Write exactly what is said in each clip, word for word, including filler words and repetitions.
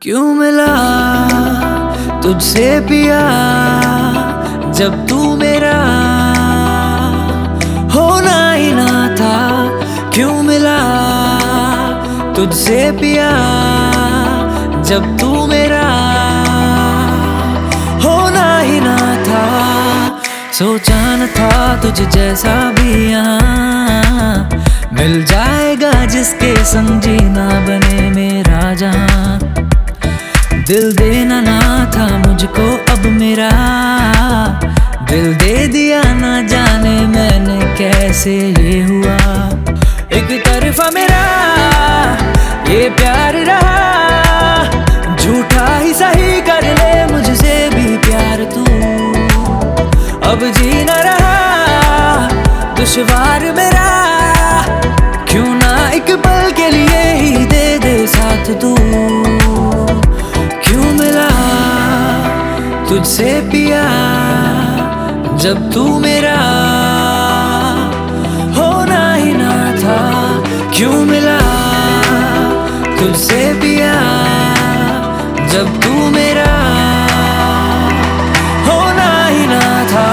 क्यों मिला तुझसे पिया जब तू मेरा होना ही ना था। क्यों मिला तुझसे पिया जब तू मेरा होना ही ना था। सोचा न था तुझ जैसा भी यहाँ मिल जाएगा जिसके संग जीना बने मेरा जहाँ। दिल देना ना था मुझको अब मेरा दिल दे दिया ना जाने मैंने कैसे ये हुआ। एक तरफा मेरा ये प्यार रहा झूठा ही सही कर ले मुझसे भी प्यार तू। अब जी न रहा दुश्वार मेरा क्यों ना एक पल के लिए ही दे दे साथ तू। क्यों मिला तुझसे पिया जब तू मेरा होना ही ना था। क्यों मिला तुझसे पिया जब तू मेरा होना ही ना था।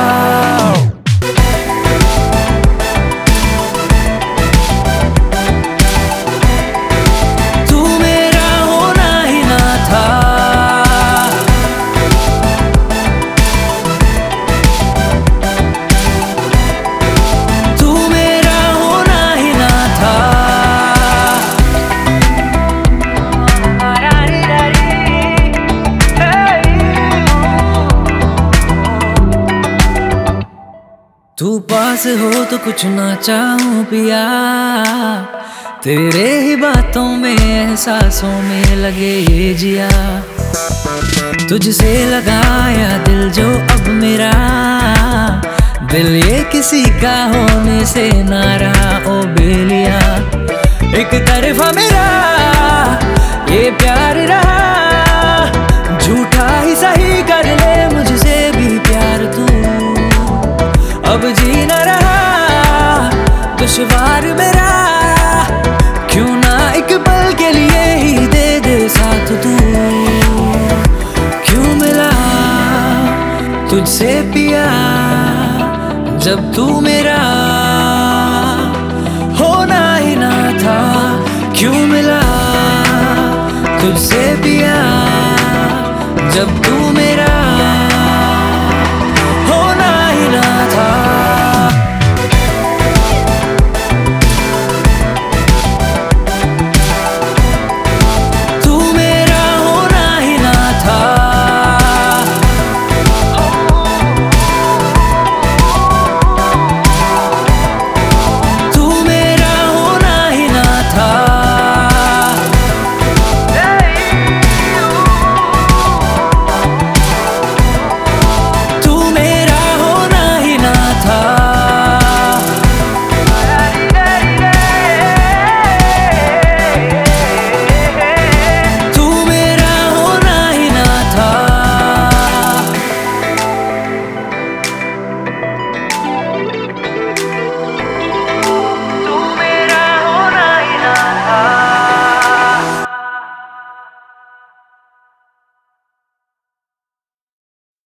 तू पास हो तो कुछ ना चाहूं पिया तेरे ही बातों में एहसासों में लगे ये जिया। तुझसे लगाया दिल जो अब मेरा दिल ये किसी का होने से ना रहा ओ बेलिया। एक तरफा मेरा ये प्यार रहा झूठा ही सही कर ले मुझसे भी प्यार तू। अब जी न रहा दुश्वार मेरा क्यों ना एक पल के लिए ही दे दे साथ तू। क्यों मिला तुझसे पिया जब तू मेरा होना ही ना था। क्यों मिला तुझसे पिया जब तू मेरा